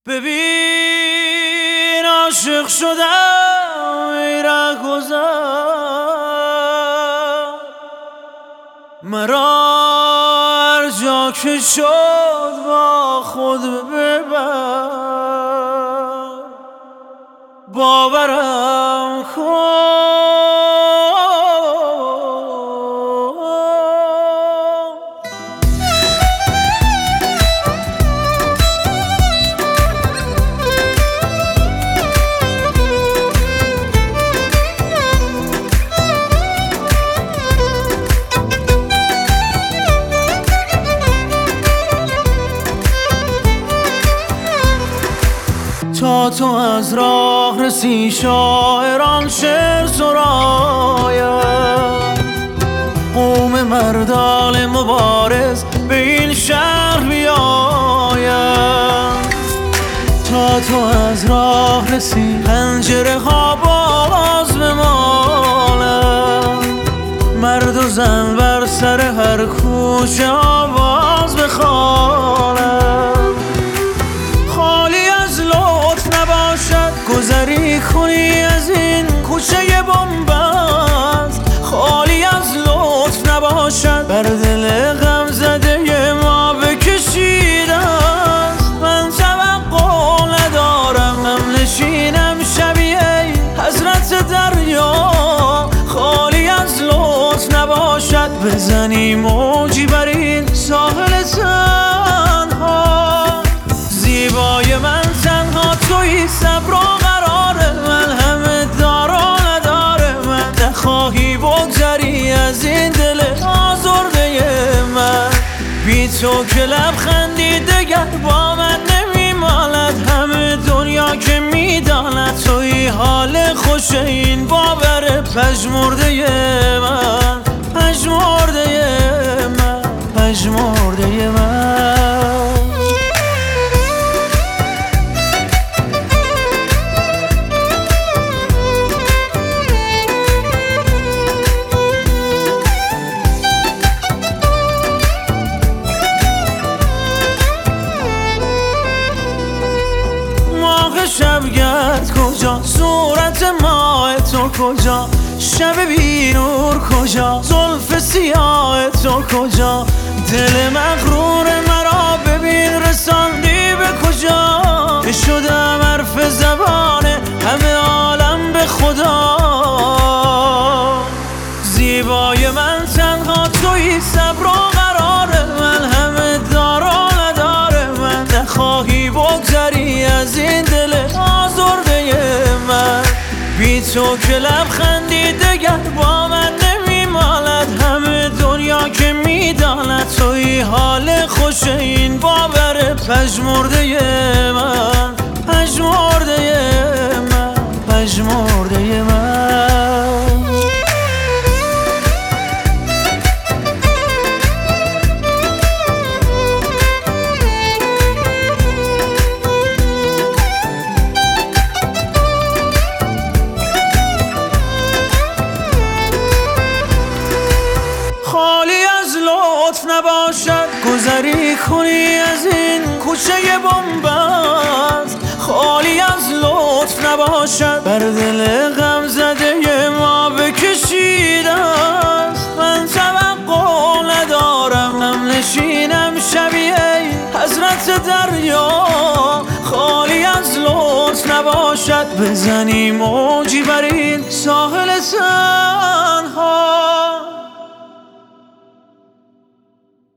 ببین عاشق شدم ای رهگذر، مرا هر جا که شد با خود ببر، باورم کن تا تو از راه رسی شاعران شعر سرایم، قوم مردان مبارز به این شهر بیایم. تا تو از راه رسی پنجره ها باز بمالم، مرد و زن بر سر هر کوچه آواز بخوانم. گذری کنی از این کوچه بنبست، خالی از لطف نباشد، بر دل غم زده ما بکشیده است. من توقع ندارم هم نشینم شبیه حضرت دریا، خالی از لطف نباشد، بزنی موجی بر این ساحل تنها. زیبای من تنها تویی، صبر و قرار من، همه دار و نداره من. نخواهی بگذری از این دل آزرده من، بی تو که لبخندی دگر با من نمیماند. همه دنیا که میداند تویی حال خوش این باور پژمرده من، پژمرده من، پژمرده من. شبگرد کجا، صورت ماه تو کجا، شب بی نور کجا، زلف سیاه تو کجا. دل مغرور مرا ببین رساندی به کجا، که شدم حرف زبان همه عالم به خدا. زیبای من تنها تویی، صبر و قرار من، همه دار و نداره من. نخواهی بگذری از این دل آزرده من، بی تو که لبخندی دگر با من نمیماند. همه دنیا که میداند تویی حال خوش این باور پژمرده من، پژمرده من، پژمرده من. نباشد گذری کنی از این کوچه بنبست، خالی از لطف نباشد، بر دل غم زده ما بکشیده است. من توقع ندارم هم نشینم شبیه حضرت دریا، خالی از لطف نباشد، بزنی موجی بر این ساحل